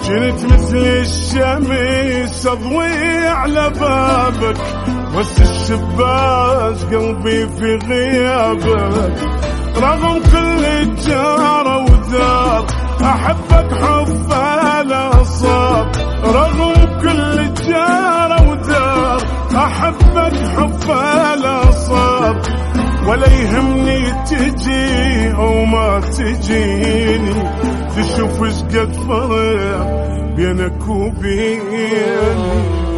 كنت مثل الشمس أضوي على بابك، بس الشباك قلبي في غيابك. رغم كل الجارة وذار أحبك حب لا صار، رغم كل الجارة وذار أحبك حب لا صار. ولا يهمني تجي أو ما تجيني، تشوف ايش قد فرق بينك وبيني.